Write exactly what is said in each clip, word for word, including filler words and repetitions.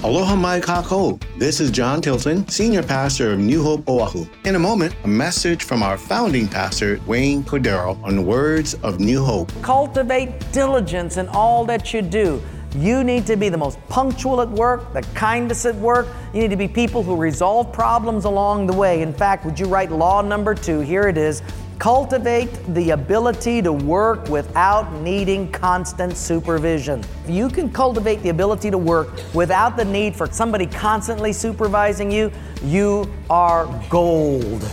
Aloha mai kākou. This is John Tilton, Senior Pastor of New Hope, Oahu. In a moment, a message from our founding pastor, Wayne Cordero, on the words of New Hope. Cultivate diligence in all that you do. You need to be the most punctual at work, the kindest at work. You need to be people who resolve problems along the way. In fact, would you write law number two? Here it is. Cultivate the ability to work without needing constant supervision. If you can cultivate the ability to work without the need for somebody constantly supervising you, you are gold.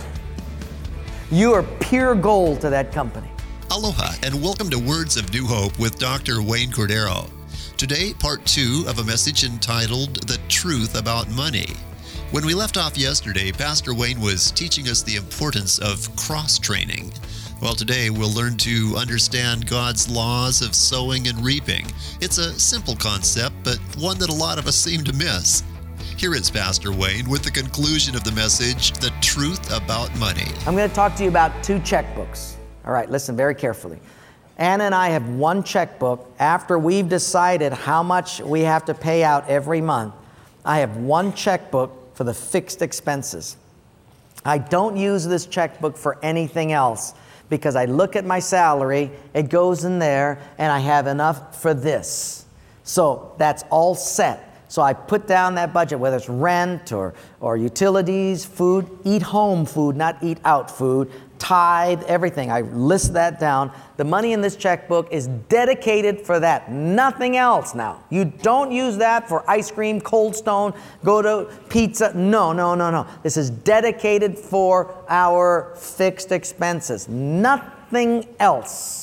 You are pure gold to that company. Aloha, and welcome to Words of New Hope with Doctor Wayne Cordero. Today, part two of a message entitled The Truth About Money. When we left off yesterday, Pastor Wayne was teaching us the importance of cross-training. Well, today we'll learn to understand God's laws of sowing and reaping. It's a simple concept, but one that a lot of us seem to miss. Here is Pastor Wayne with the conclusion of the message, The Truth About Money. I'm going to talk to you about two checkbooks. All right, listen very carefully. Anna and I have one checkbook. After we've decided how much we have to pay out every month, I have one checkbook for the fixed expenses. I don't use this checkbook for anything else because I look at my salary, it goes in there, and I have enough for this. So that's all set. So I put down that budget, whether it's rent or, or utilities, food, eat home food, not eat out food, tithe, everything. I list that down. The money in this checkbook is dedicated for that. Nothing else now. You don't use that for ice cream, Cold Stone, go to pizza. No, no, no, no. This is dedicated for our fixed expenses. Nothing else.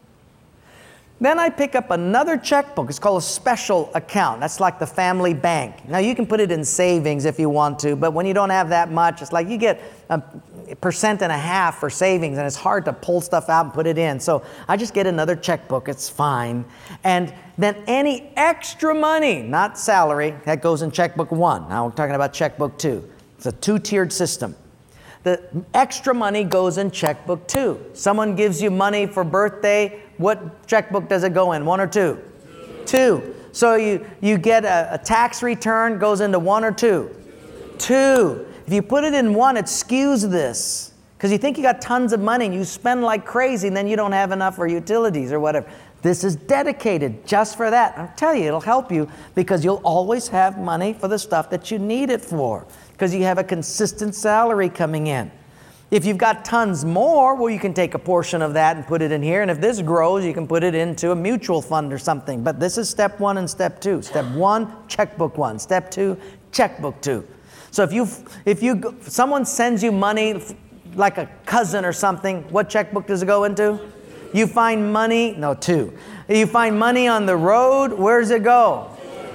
Then I pick up another checkbook. It's called a special account. That's like the family bank. Now you can put it in savings if you want to, but when you don't have that much, it's like you get a percent and a half for savings, and it's hard to pull stuff out and put it in. So I just get another checkbook. It's fine. And then any extra money, not salary, that goes in checkbook one. Now we're talking about checkbook two. It's a two-tiered system. The extra money goes in checkbook two. Someone gives you money for birthday. What checkbook does it go in? One or two? Two. Two. So you, you get a, a tax return, goes into one or two? Two. If you put it in one, it skews this. Because you think you got tons of money and you spend like crazy and then you don't have enough for utilities or whatever. This is dedicated just for that. I'll tell you, it'll help you because you'll always have money for the stuff that you need it for. Because you have a consistent salary coming in. If you've got tons more, well, you can take a portion of that and put it in here. And if this grows, you can put it into a mutual fund or something. But this is step one and step two. Step one, checkbook one. Step two, checkbook two. So if you, if you, if someone sends you money, like a cousin or something, what checkbook does it go into? You find money, no, two. You find money on the road, where does it go?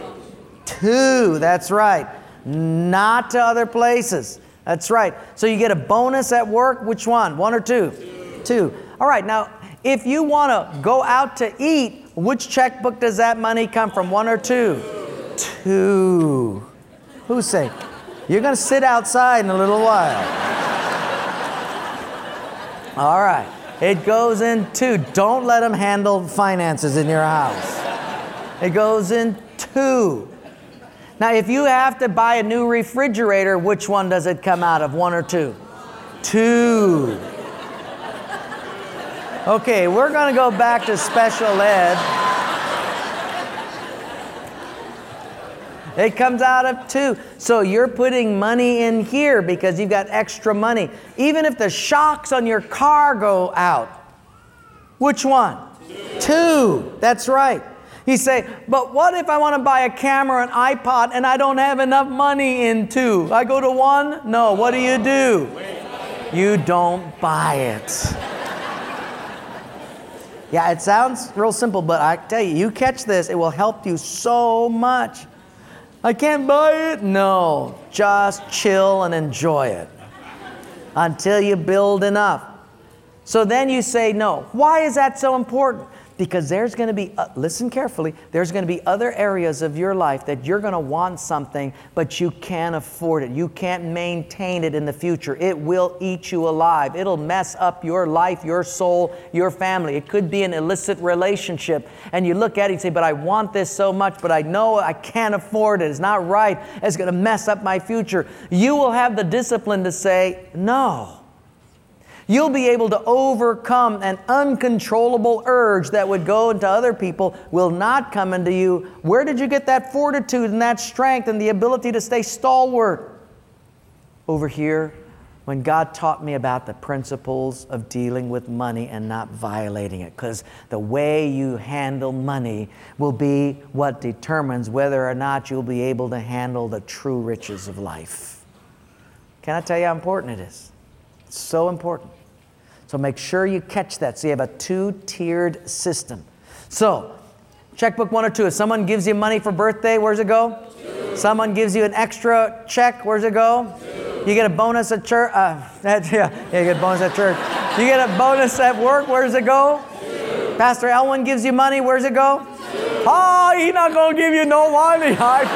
Two, that's right. Not to other places. That's right. So you get a bonus at work, which one? One or two? Two. Two. All right, now, if you want to go out to eat, which checkbook does that money come from? One or two? Two. Who's saying? You're going to sit outside in a little while. All right. It goes in two. Don't let them handle finances in your house. It goes in two. Now, if you have to buy a new refrigerator, which one does it come out of? One or two? Two. Okay, we're going to go back to special ed. It comes out of two. So you're putting money in here because you've got extra money. Even if the shocks on your car go out, which one? Two. Two. That's right. You say, but what if I want to buy a camera, an iPod, and I don't have enough money in two? I go to one? No. What do you do? You don't buy it. Yeah, it sounds real simple, but I tell you, you catch this, it will help you so much. I can't buy it? No. Just chill and enjoy it until you build enough. So then you say no. Why is that so important? Because there's going to be, uh, listen carefully, there's going to be other areas of your life that you're going to want something, but you can't afford it. You can't maintain it in the future. It will eat you alive. It'll mess up your life, your soul, your family. It could be an illicit relationship. And you look at it and say, but I want this so much, but I know I can't afford it. It's not right. It's going to mess up my future. You will have the discipline to say, no. You'll be able to overcome an uncontrollable urge that would go into other people, will not come into you. Where did you get that fortitude and that strength and the ability to stay stalwart? Over here, when God taught me about the principles of dealing with money and not violating it. Because the way you handle money will be what determines whether or not you'll be able to handle the true riches of life. Can I tell you how important it is? It's so important. So make sure you catch that. So you have a two-tiered system. So, checkbook one or two. If someone gives you money for birthday, where's it go? Two. Someone gives you an extra check, where's it go? Two. You get a bonus at church. Uh, yeah, you get a bonus at church. You get a bonus at work, where's it go? Two. Pastor Elwin gives you money, where's it go? Two. Oh, he's not going to give you no money.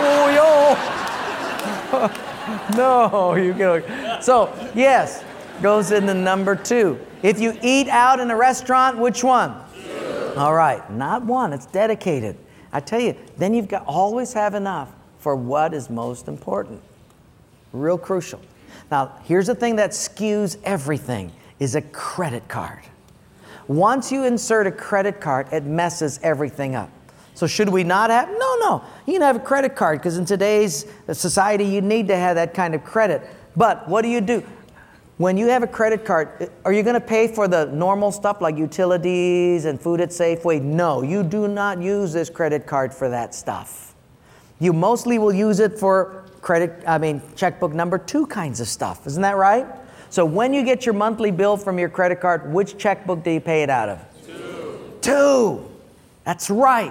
I fool you. No, you get. So, yes, goes into number two. If you eat out in a restaurant, which one? Two. All right, not one. It's dedicated. I tell you, then you've got always have enough for what is most important. Real crucial. Now, here's the thing that skews everything is a credit card. Once you insert a credit card, it messes everything up. So should we not have? No, no. You can have a credit card because in today's society, you need to have that kind of credit. But what do you do? When you have a credit card, are you going to pay for the normal stuff like utilities and food at Safeway? No, you do not use this credit card for that stuff. You mostly will use it for credit, I mean, checkbook number two kinds of stuff. Isn't that right? So when you get your monthly bill from your credit card, which checkbook do you pay it out of? Two. Two. That's right.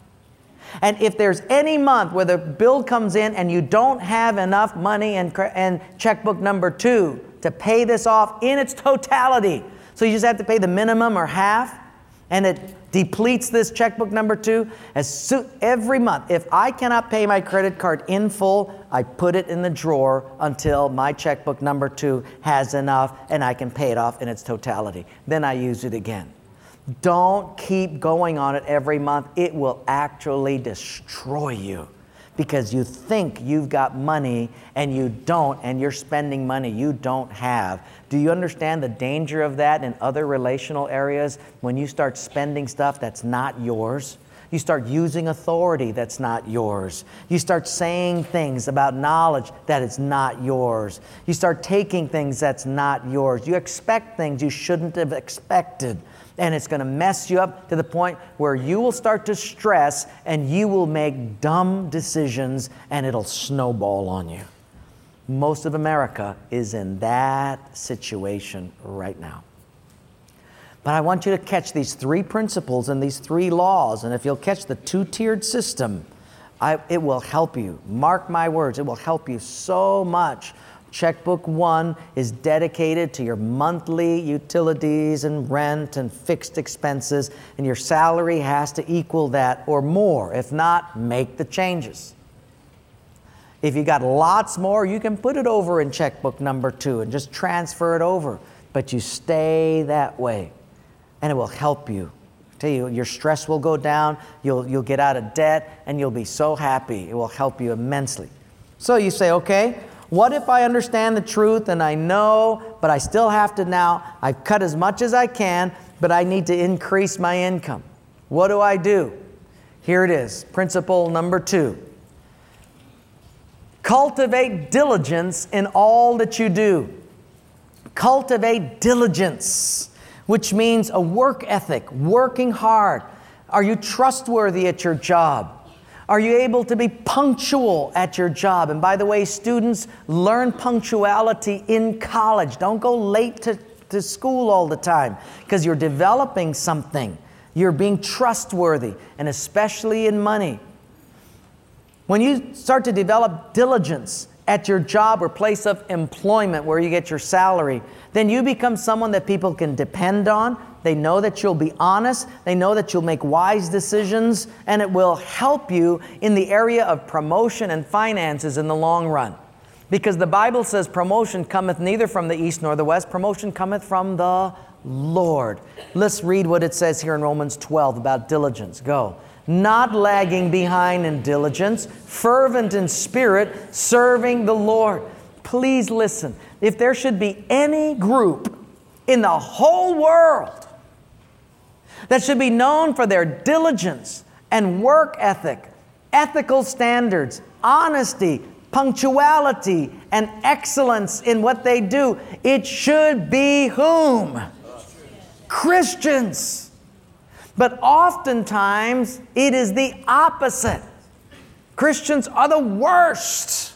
And if there's any month where the bill comes in and you don't have enough money in, in checkbook number two to pay this off in its totality, so you just have to pay the minimum or half, and it depletes this checkbook number two, as soon, every month, if I cannot pay my credit card in full, I put it in the drawer until my checkbook number two has enough and I can pay it off in its totality. Then I use it again. Don't keep going on it every month. It will actually destroy you because you think you've got money and you don't, and you're spending money you don't have. Do you understand the danger of that in other relational areas when you start spending stuff that's not yours? You start using authority that's not yours. You start saying things about knowledge that is not yours. You start taking things that's not yours. You expect things you shouldn't have expected. And it's going to mess you up to the point where you will start to stress and you will make dumb decisions and it'll snowball on you. Most of America is in that situation right now. But I want you to catch these three principles and these three laws. And if you'll catch the two-tiered system, I, it will help you. Mark my words, it will help you so much. Checkbook one is dedicated to your monthly utilities and rent and fixed expenses, and your salary has to equal that or more. If not, make the changes. If you got lots more, you can put it over in checkbook number two and just transfer it over. But you stay that way, and it will help you. I tell you, your stress will go down, you'll, you'll get out of debt, and you'll be so happy. It will help you immensely. So you say, okay, what if I understand the truth and I know, but I still have to now, I've cut as much as I can, but I need to increase my income. What do I do? Here it is, principle number two. Cultivate diligence in all that you do. Cultivate diligence, which means a work ethic, working hard. Are you trustworthy at your job? Are you able to be punctual at your job? And by the way, students, learn punctuality in college. Don't go late to, to school all the time because you're developing something. You're being trustworthy, and especially in money. When you start to develop diligence, at your job or place of employment where you get your salary, then you become someone that people can depend on. They know that you'll be honest. They know that you'll make wise decisions, and it will help you in the area of promotion and finances in the long run. Because the Bible says promotion cometh neither from the east nor the west. Promotion cometh from the Lord. Let's read what it says here in Romans twelve about diligence. Go. Not lagging behind in diligence, fervent in spirit, serving the Lord. Please listen. If there should be any group in the whole world that should be known for their diligence and work ethic, ethical standards, honesty, punctuality, and excellence in what they do, it should be whom? Christians. But oftentimes, it is the opposite. Christians are the worst.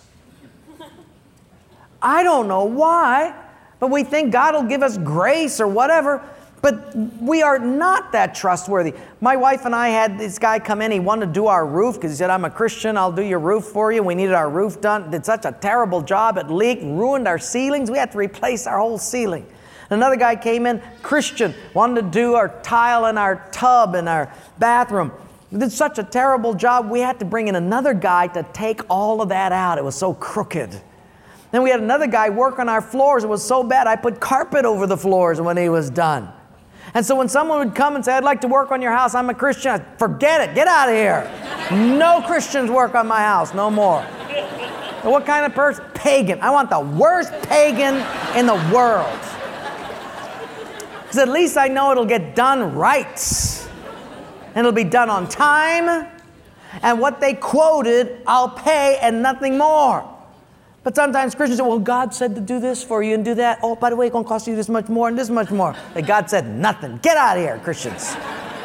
I don't know why, but we think God will give us grace or whatever, but we are not that trustworthy. My wife and I had this guy come in. He wanted to do our roof because he said, I'm a Christian, I'll do your roof for you. We needed our roof done. Did such a terrible job. It leaked, ruined our ceilings. We had to replace our whole ceiling. Another guy came in, Christian, wanted to do our tile in our tub in our bathroom. He did such a terrible job, we had to bring in another guy to take all of that out. It was so crooked. Then we had another guy work on our floors. It was so bad, I put carpet over the floors when he was done. And so when someone would come and say, I'd like to work on your house, I'm a Christian, I'd, forget it, get out of here. No Christians work on my house, no more. And what kind of person? Pagan. I want the worst pagan in the world. Because at least I know it'll get done right. And it'll be done on time. And what they quoted, I'll pay and nothing more. But sometimes Christians say, well, God said to do this for you and do that. Oh, by the way, it's going to cost you this much more and this much more. But God said nothing. Get out of here, Christians.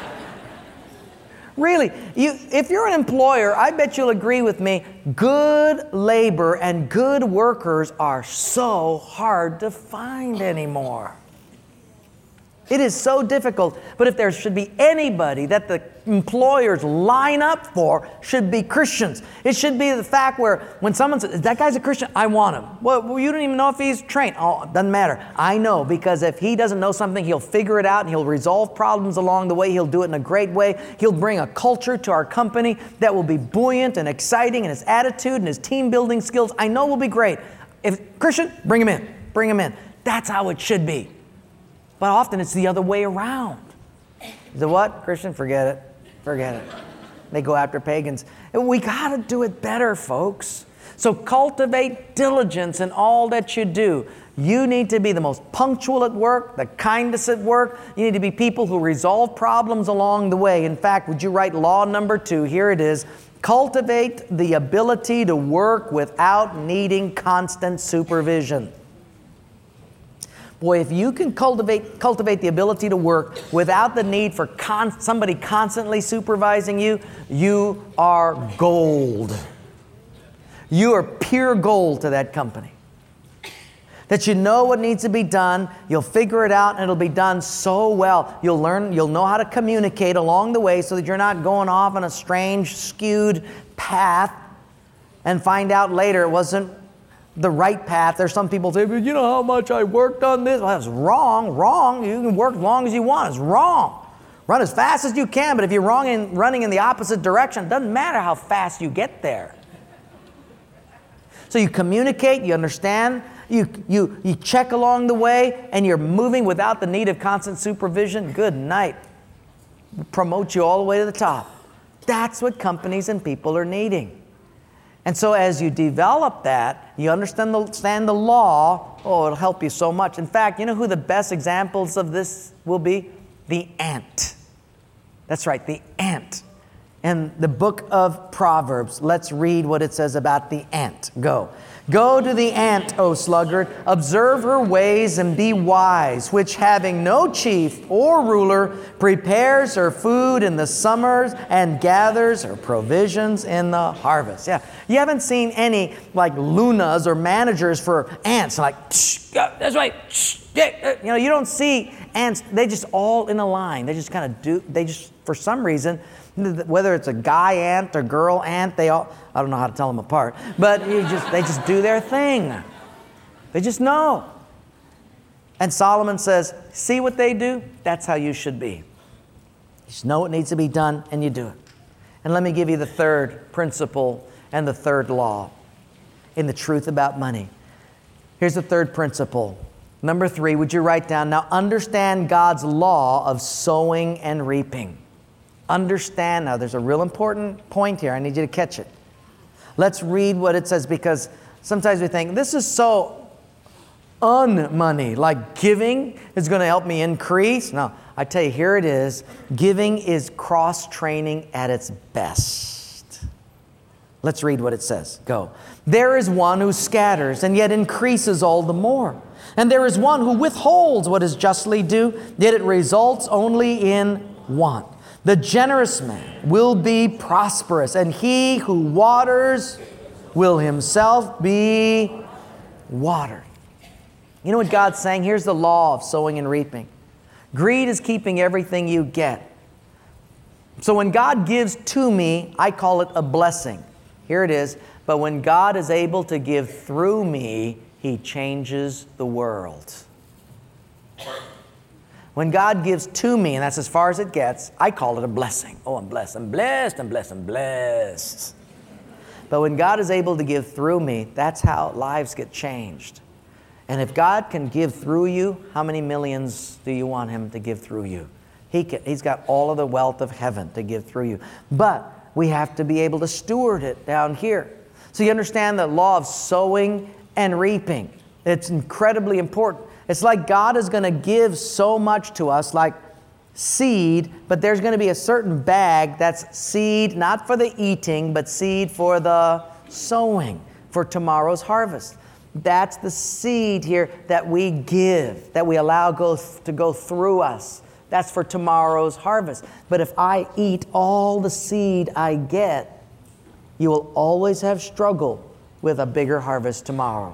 Really, you, if you're an employer, I bet you'll agree with me, good labor and good workers are so hard to find anymore. It is so difficult, but if there should be anybody that the employers line up for, should be Christians. It should be the fact where when someone says, that guy's a Christian, I want him. Well, you don't even know if he's trained. Oh, it doesn't matter. I know, because if he doesn't know something, he'll figure it out and he'll resolve problems along the way. He'll do it in a great way. He'll bring a culture to our company that will be buoyant and exciting, and his attitude and his team building skills, I know will be great. If Christian, bring him in. Bring him in. That's how it should be. But often it's the other way around. The what? Christian, forget it. Forget it. They go after pagans. We got to do it better, folks. So cultivate diligence in all that you do. You need to be the most punctual at work, the kindest at work. You need to be people who resolve problems along the way. In fact, would you write law number two? Here it is. Cultivate the ability to work without needing constant supervision. Boy, if you can cultivate cultivate the ability to work without the need for con- somebody constantly supervising you, you are gold. You are pure gold to that company. That you know what needs to be done, you'll figure it out, and it'll be done so well. You'll learn, you'll know how to communicate along the way so that you're not going off on a strange, skewed path and find out later it wasn't the right path. There's some people say, you know how much I worked on this? Well, that's wrong, wrong. You can work as long as you want. It's wrong. Run as fast as you can, but if you're wrong in running in the opposite direction, it doesn't matter how fast you get there. So you communicate, you understand, you, you, you check along the way, and you're moving without the need of constant supervision. Good night. Promote you all the way to the top. That's what companies and people are needing. And so as you develop that, you understand the, understand the law, oh, it'll help you so much. In fact, you know who the best examples of this will be? The ant. That's right, the ant. In the book of Proverbs, let's read what it says about the ant. Go. Go to the ant, O sluggard, observe her ways and be wise, which having no chief or ruler, prepares her food in the summers and gathers her provisions in the harvest. Yeah, you haven't seen any like lunas or managers for ants, like, yeah, that's right, yeah. You know, you don't see ants, they just all in a line. They just kind of do, they just, for some reason, Whether it's a guy ant or girl ant, they all, I don't know how to tell them apart, but you just, they just do their thing. They just know. And Solomon says, see what they do? That's how you should be. You just know what needs to be done and you do it. And let me give you the third principle and the third law in the truth about money. Here's the third principle. Number three, would you write down, now understand God's law of sowing and reaping. Understand, now there's a real important point here. I need you to catch it. Let's read what it says, because sometimes we think, this is so un-money, like giving is going to help me increase. No, I tell you, here it is. Giving is cross-training at its best. Let's read what it says. Go. There is one who scatters and yet increases all the more. And there is one who withholds what is justly due, yet it results only in want. The generous man will be prosperous, and he who waters will himself be watered. You know what God's saying? Here's the law of sowing and reaping. Greed is keeping everything you get. So when God gives to me, I call it a blessing. Here it is. But when God is able to give through me, He changes the world. When God gives to me, and that's as far as it gets, I call it a blessing. Oh, I'm blessed, I'm blessed, I'm blessed, I'm blessed. But when God is able to give through me, that's how lives get changed. And if God can give through you, how many millions do you want Him to give through you? He can, He's got all of the wealth of heaven to give through you. But we have to be able to steward it down here. So you understand the law of sowing and reaping. It's incredibly important. It's like God is going to give so much to us, like seed, but there's going to be a certain bag that's seed, not for the eating, but seed for the sowing, for tomorrow's harvest. That's the seed here that we give, that we allow go th- to go through us. That's for tomorrow's harvest. But if I eat all the seed I get, you will always have struggle with a bigger harvest tomorrow.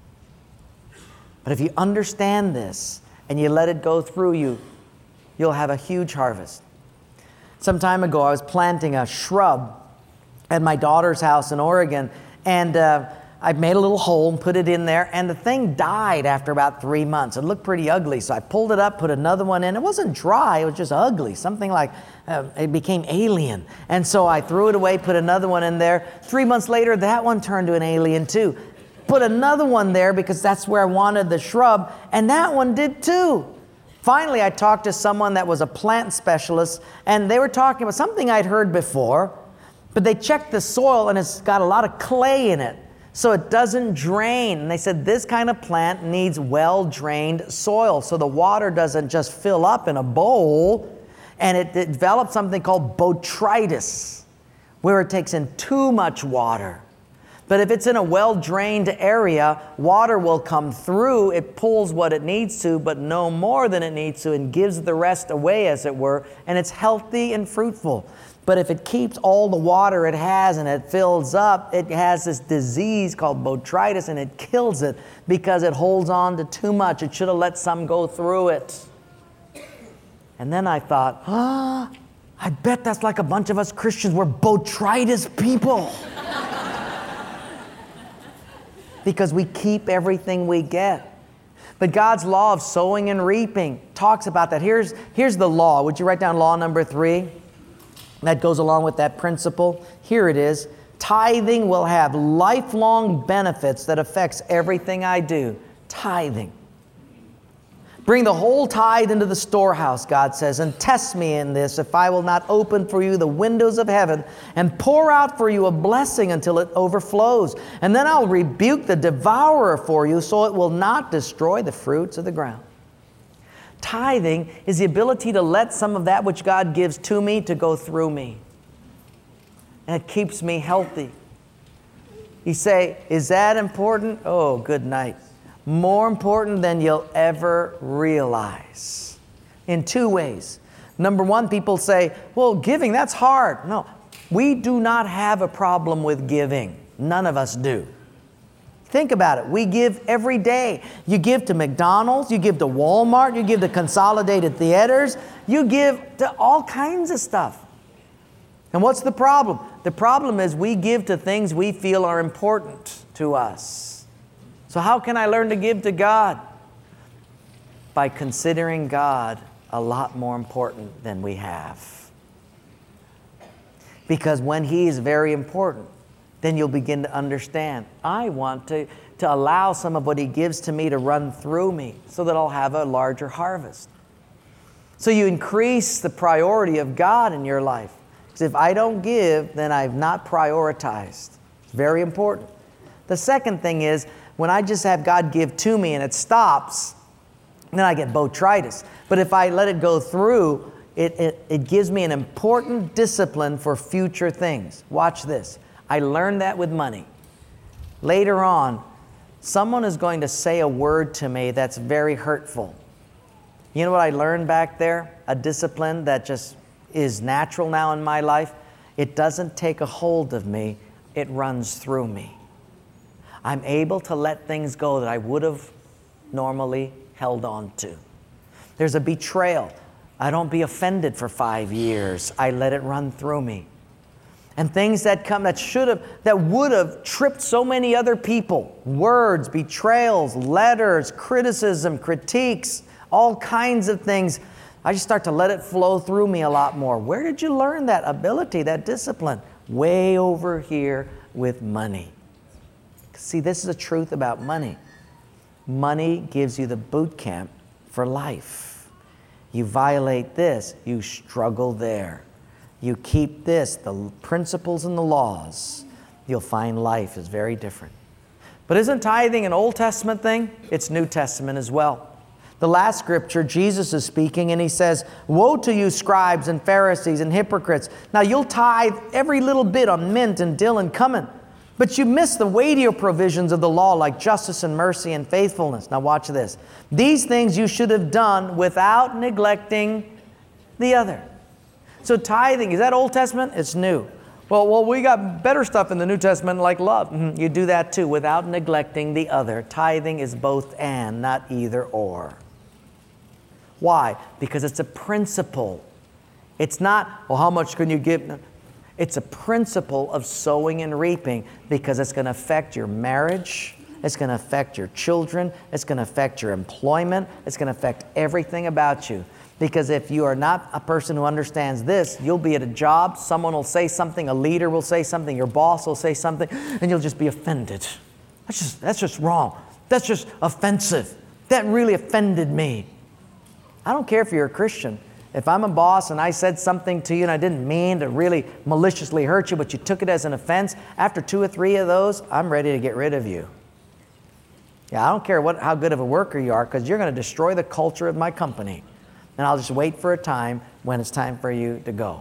But if you understand this and you let it go through you, you'll have a huge harvest. Some time ago, I was planting a shrub at my daughter's house in Oregon, and uh, I made a little hole and put it in there, and the thing died after about three months. It looked pretty ugly, so I pulled it up, put another one in. It wasn't dry, it was just ugly, something like uh, it became alien. And so I threw it away, put another one in there. Three months later, that one turned to an alien too. Put another one there because that's where I wanted the shrub, and that one did too. Finally, I talked to someone that was a plant specialist, and they were talking about something I'd heard before, but they checked the soil and it's got a lot of clay in it, so it doesn't drain. And they said this kind of plant needs well-drained soil, so the water doesn't just fill up in a bowl, and it, it develops something called botrytis, where it takes in too much water. But if it's in a well-drained area, water will come through, it pulls what it needs to, but no more than it needs to, and gives the rest away, as it were, and it's healthy and fruitful. But if it keeps all the water it has and it fills up, it has this disease called botrytis, and it kills it because it holds on to too much. It should have let some go through it. And then I thought, ah, I bet that's like a bunch of us Christians. We're botrytis people. Because we keep everything we get. But God's law of sowing and reaping talks about that. Here's, here's the law. Would you write down law number three? That goes along with that principle. Here it is. Tithing will have lifelong benefits that affects everything I do. Tithing. Bring the whole tithe into the storehouse, God says, and test me in this if I will not open for you the windows of heaven and pour out for you a blessing until it overflows. And then I'll rebuke the devourer for you so it will not destroy the fruits of the ground. Tithing is the ability to let some of that which God gives to me to go through me. And it keeps me healthy. You say, is that important? Oh, good night. More important than you'll ever realize. In two ways. Number one, people say, well, giving, that's hard. No, we do not have a problem with giving. None of us do. Think about it. We give every day. You give to McDonald's, you give to Walmart, you give to Consolidated Theaters, you give to all kinds of stuff. And what's the problem? The problem is we give to things we feel are important to us. So how can I learn to give to God? By considering God a lot more important than we have. Because when He is very important, then you'll begin to understand, I want to, to allow some of what He gives to me to run through me so that I'll have a larger harvest. So you increase the priority of God in your life. Because if I don't give, then I've not prioritized. It's very important. The second thing is, when I just have God give to me and it stops, then I get botrytis. But if I let it go through, it, it, it gives me an important discipline for future things. Watch this. I learned that with money. Later on, someone is going to say a word to me that's very hurtful. You know what I learned back there? A discipline that just is natural now in my life. It doesn't take a hold of me. It runs through me. I'm able to let things go that I would have normally held on to. There's a betrayal. I don't be offended for five years. I let it run through me. And things that come that should have, that would have tripped so many other people. Words, betrayals, letters, criticism, critiques, all kinds of things. I just start to let it flow through me a lot more. Where did you learn that ability, that discipline? Way over here with money. See, this is the truth about money. Money gives you the boot camp for life. You violate this, you struggle there. You keep this, the principles and the laws, you'll find life is very different. But isn't tithing an Old Testament thing? It's New Testament as well. The last scripture, Jesus is speaking and He says, woe to you scribes and Pharisees and hypocrites. Now you'll tithe every little bit on mint and dill and cumin, but you miss the weightier provisions of the law like justice and mercy and faithfulness. Now watch this. These things you should have done without neglecting the other. So tithing, is that Old Testament? It's new. Well, well, we got better stuff in the New Testament like love. Mm-hmm. You do that too without neglecting the other. Tithing is both and, not either or. Why? Because it's a principle. It's not, well, how much can you give? It's a principle of sowing and reaping because it's going to affect your marriage. It's going to affect your children. It's going to affect your employment. It's going to affect everything about you. Because if you are not a person who understands this, you'll be at a job, someone will say something, a leader will say something, your boss will say something, and you'll just be offended. That's just, that's just wrong. That's just offensive. That really offended me. I don't care if you're a Christian. If I'm a boss and I said something to you and I didn't mean to really maliciously hurt you, but you took it as an offense, after two or three of those, I'm ready to get rid of you. Yeah, I don't care what, how good of a worker you are, because you're going to destroy the culture of my company. And I'll just wait for a time when it's time for you to go.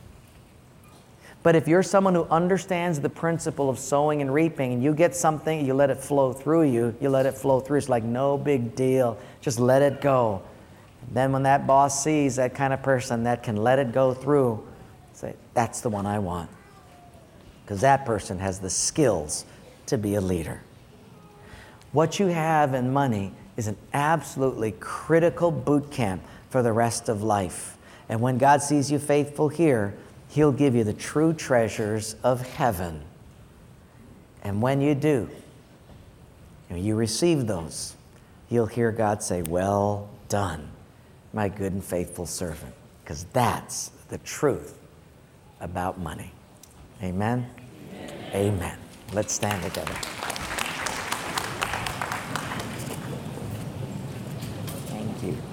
But if you're someone who understands the principle of sowing and reaping, and you get something, you let it flow through you, you let it flow through. It's like no big deal. Just let it go. And then when that boss sees that kind of person that can let it go through, say, that's the one I want. Because that person has the skills to be a leader. What you have in money is an absolutely critical boot camp for the rest of life. And when God sees you faithful here, He'll give you the true treasures of heaven. And when you do, and you receive those, you'll hear God say, well done, my good and faithful servant. Because that's the truth about money. Amen? Amen. Amen. Let's stand together. Thank you.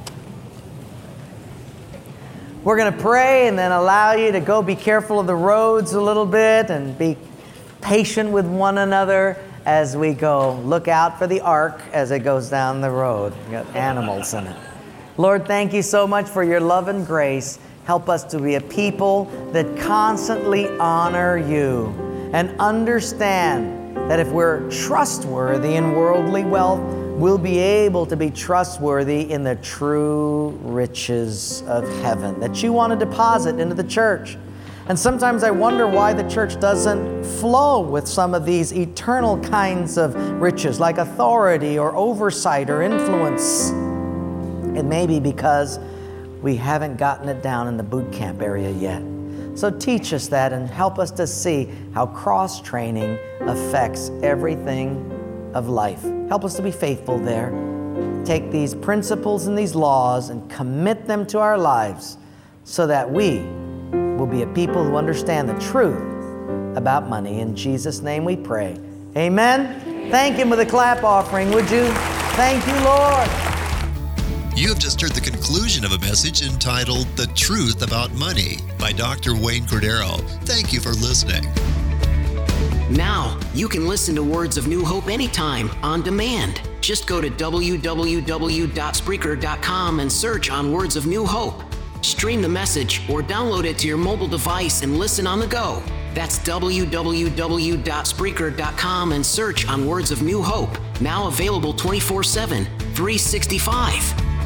We're going to pray and then allow you to go be careful of the roads a little bit and be patient with one another as we go. Look out for the ark as it goes down the road. We got animals in it. Lord, thank you so much for your love and grace. Help us to be a people that constantly honor you and understand that if we're trustworthy in worldly wealth, we'll be able to be trustworthy in the true riches of heaven that you want to deposit into the church. And sometimes I wonder why the church doesn't flow with some of these eternal kinds of riches, like authority or oversight or influence. It may be because we haven't gotten it down in the boot camp area yet. So teach us that and help us to see how cross-training affects everything of life. Help us to be faithful there. Take these principles and these laws and commit them to our lives so that we will be a people who understand the truth about money. In Jesus' name we pray. Amen. Thank Him with a clap offering, would you? Thank you, Lord. You have just heard the conclusion of a message entitled The Truth About Money by Doctor Wayne Cordeiro. Thank you for listening. Now, you can listen to Words of New Hope anytime, on demand. Just go to w w w dot spreaker dot com and search on Words of New Hope. Stream the message or download it to your mobile device and listen on the go. That's w w w dot spreaker dot com and search on Words of New Hope. Now available twenty-four seven, three sixty-five.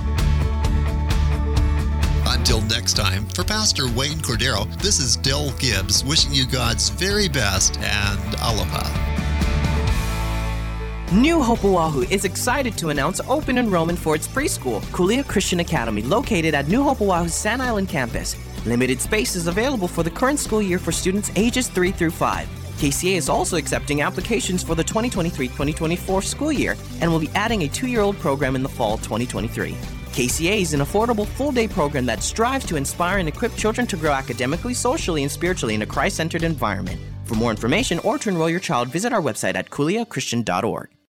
Until next time, for Pastor Wayne Cordeiro, this is Del Gibbs wishing you God's very best and aloha. New Hope Oahu is excited to announce open enrollment for its preschool, Kulia Christian Academy, located at New Hope Oahu's Sand Island campus. Limited space is available for the current school year for students ages three through five. K C A is also accepting applications for the twenty twenty-three twenty twenty-four school year and will be adding a two-year-old program in the fall twenty twenty-three. K C A is an affordable full-day program that strives to inspire and equip children to grow academically, socially, and spiritually in a Christ-centered environment. For more information or to enroll your child, visit our website at kulia christian dot org.